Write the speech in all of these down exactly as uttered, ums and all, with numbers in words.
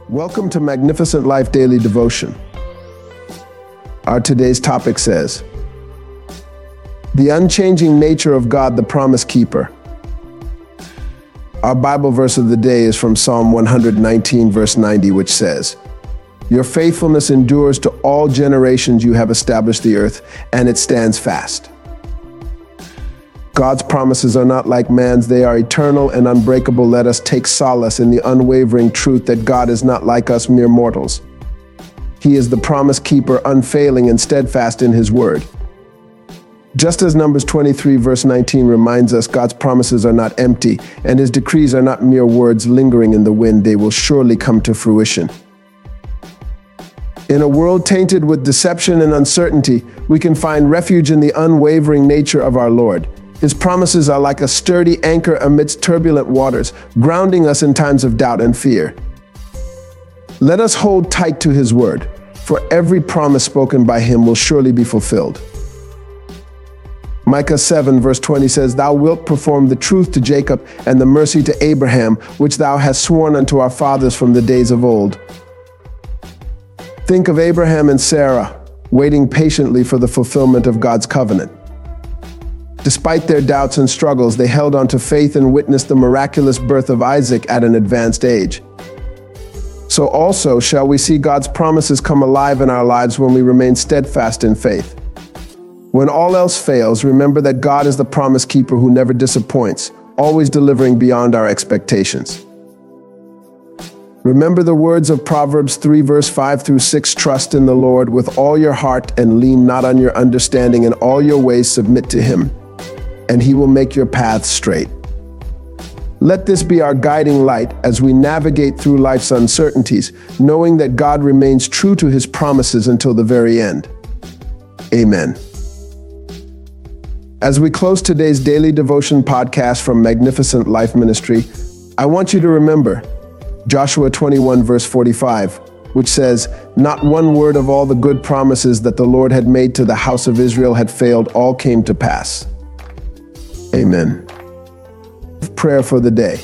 Welcome to Magnificent Life Daily Devotion. Our today's topic says, the unchanging nature of God, the Promise Keeper. Our Bible verse of the day is from Psalm one nineteen, verse ninety, which says, your faithfulness endures to all generations. You have established the earth, and it stands fast. God's promises are not like man's. They are eternal and unbreakable. Let us take solace in the unwavering truth that God is not like us mere mortals. He is the promise keeper, unfailing and steadfast in his word. Just as Numbers twenty-three verse nineteen reminds us, God's promises are not empty, and his decrees are not mere words lingering in the wind. They will surely come to fruition. In a world tainted with deception and uncertainty, we can find refuge in the unwavering nature of our Lord. His promises are like a sturdy anchor amidst turbulent waters, grounding us in times of doubt and fear. Let us hold tight to his word, for every promise spoken by him will surely be fulfilled. Micah seven verse twenty says, thou wilt perform the truth to Jacob and the mercy to Abraham, which thou hast sworn unto our fathers from the days of old. Think of Abraham and Sarah, waiting patiently for the fulfillment of God's covenant. Despite their doubts and struggles, they held on to faith and witnessed the miraculous birth of Isaac at an advanced age. So also shall we see God's promises come alive in our lives when we remain steadfast in faith. When all else fails, remember that God is the promise keeper who never disappoints, always delivering beyond our expectations. Remember the words of Proverbs three verse five through six, trust in the Lord with all your heart and lean not on your understanding. In all your ways submit to him, and he will make your paths straight. Let this be our guiding light as we navigate through life's uncertainties, knowing that God remains true to his promises until the very end. Amen. As we close today's daily devotion podcast from Magnificent Life Ministry, I want you to remember Joshua twenty-one verse forty-five, which says, not one word of all the good promises that the Lord had made to the house of Israel had failed. All came to pass. Amen. Prayer for the day.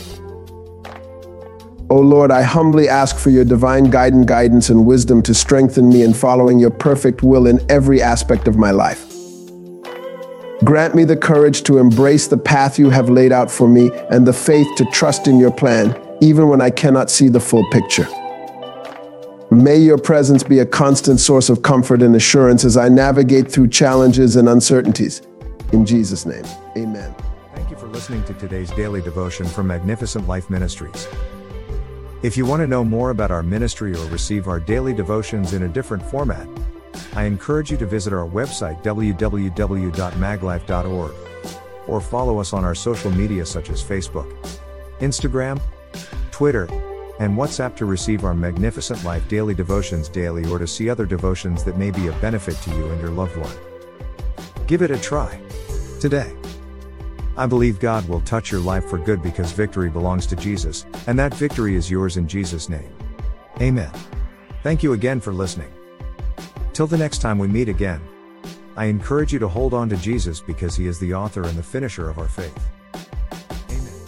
O Lord, I humbly ask for your divine guidance, guidance and wisdom to strengthen me in following your perfect will in every aspect of my life. Grant me the courage to embrace the path you have laid out for me and the faith to trust in your plan, even when I cannot see the full picture. May your presence be a constant source of comfort and assurance as I navigate through challenges and uncertainties. In Jesus' name, amen. Thank you for listening to today's daily devotion from Magnificent Life Ministries. If you want to know more about our ministry or receive our daily devotions in a different format, I encourage you to visit our website w w w dot maglife dot org or follow us on our social media such as Facebook, Instagram, Twitter, and WhatsApp to receive our Magnificent Life daily devotions daily or to see other devotions that may be of benefit to you and your loved one. Give it a try today. I believe God will touch your life for good because victory belongs to Jesus, and that victory is yours in Jesus' name. Amen. Thank you again for listening. Till the next time we meet again, I encourage you to hold on to Jesus because he is the author and the finisher of our faith.